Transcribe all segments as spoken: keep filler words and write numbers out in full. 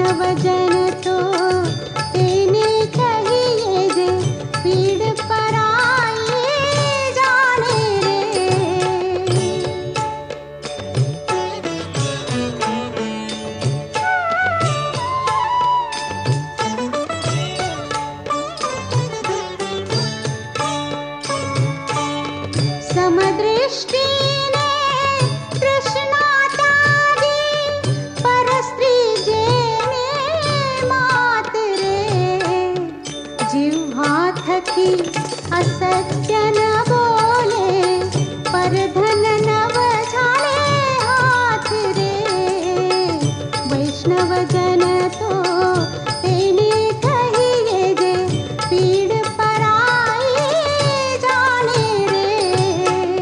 वैष्णव जन तो तेने कहिए जे पीड़ पराई जाने रे। समदृष्टि थकी असत्य न बोले पर धन न बझाले हाथ रे। वैष्णव जन तो तेने कहिए जे पीड़ पराई जाने रे।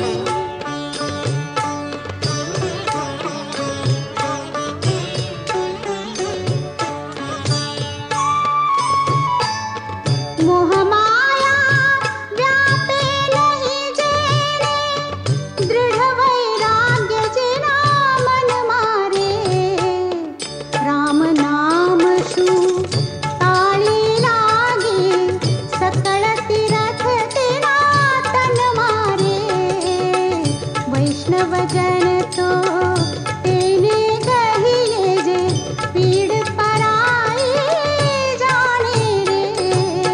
मोह माया व्यापे नहीं जेने दृढ़ वैराग्य जिना मन मारे। राम नाम शू ताली लागे सकल तीरथ तेरा तन मारे। वैष्णव जन तो तेने कहिए जे पीड़ पराई जाने रे।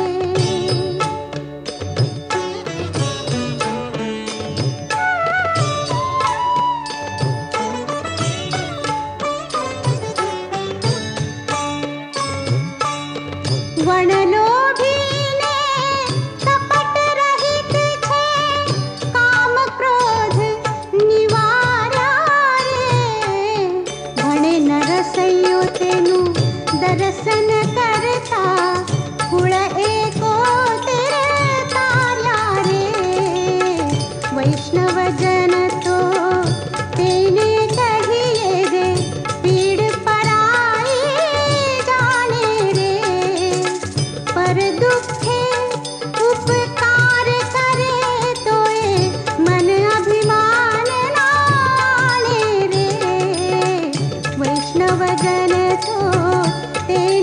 वनलोभी ने कपट रहित छे काम क्रोध निवार्या रे। भणे नरसैयो तेनु दर्शन करता कुळ एको तेरे तार्या रे। वैष्णव जन तो तेने कहिए जे पीड़ पराई जाने रे। पर दुखे उपकार करे तोए मन अभिमान नाले रे। वैष्णव जन तो तेने